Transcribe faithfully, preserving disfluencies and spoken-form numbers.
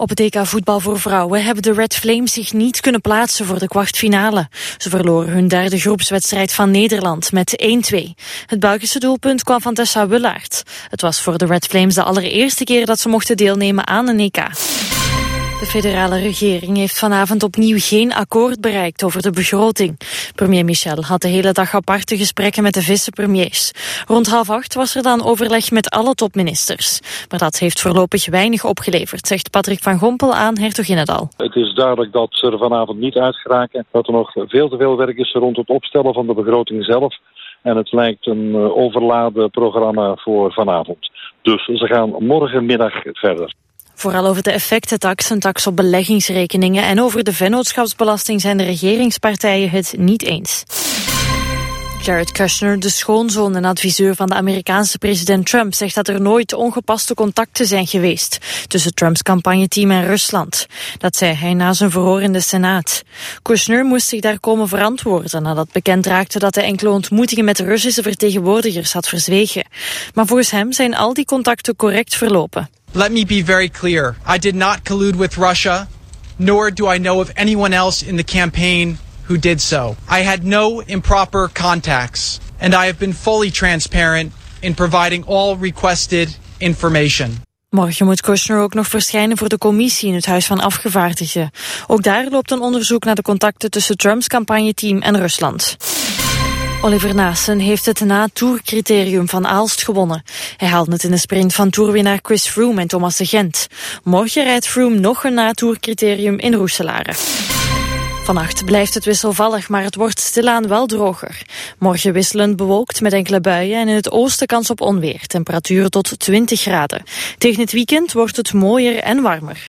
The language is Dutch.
Op het E K voetbal voor vrouwen hebben de Red Flames zich niet kunnen plaatsen voor de kwartfinale. Ze verloren hun derde groepswedstrijd van Nederland met één twee. Het Belgische doelpunt kwam van Tessa Willaert. Het was voor de Red Flames de allereerste keer dat ze mochten deelnemen aan een E K. De federale regering heeft vanavond opnieuw geen akkoord bereikt over de begroting. Premier Michel had de hele dag aparte gesprekken met de vicepremiers. Rond half acht was er dan overleg met alle topministers. Maar dat heeft voorlopig weinig opgeleverd, zegt Patrick van Gompel aan Hertoginnedal. Het is duidelijk dat ze er vanavond niet uit geraken. Dat er nog veel te veel werk is rond het opstellen van de begroting zelf. En het lijkt een overladen programma voor vanavond. Dus ze gaan morgenmiddag verder. Vooral over de effectentax, een tax op beleggingsrekeningen en over de vennootschapsbelasting zijn de regeringspartijen het niet eens. Jared Kushner, de schoonzoon en adviseur van de Amerikaanse president Trump, zegt dat er nooit ongepaste contacten zijn geweest tussen Trumps campagneteam en Rusland. Dat zei hij na zijn verhoor in de Senaat. Kushner moest zich daar komen verantwoorden nadat bekend raakte dat hij enkele ontmoetingen met Russische vertegenwoordigers had verzwegen. Maar volgens hem zijn al die contacten correct verlopen. Let me be very clear. I did not collude with Russia, nor do I know of anyone else in the campaign who did so. I had no improper contacts, and I have been fully transparent in providing all requested information. Morgen moet Kushner ook nog verschijnen voor de commissie in het Huis van Afgevaardigden. Ook daar loopt een onderzoek naar de contacten tussen Trumps campagneteam en Rusland. Oliver Naassen heeft het na-tourcriterium van Aalst gewonnen. Hij haalde het in de sprint van toerwinnaar Chris Froome en Thomas de Gent. Morgen rijdt Froome nog een na-tourcriterium in Roeselare. Vannacht blijft het wisselvallig, maar het wordt stilaan wel droger. Morgen wisselend bewolkt met enkele buien en in het oosten kans op onweer. Temperaturen tot twintig graden. Tegen het weekend wordt het mooier en warmer.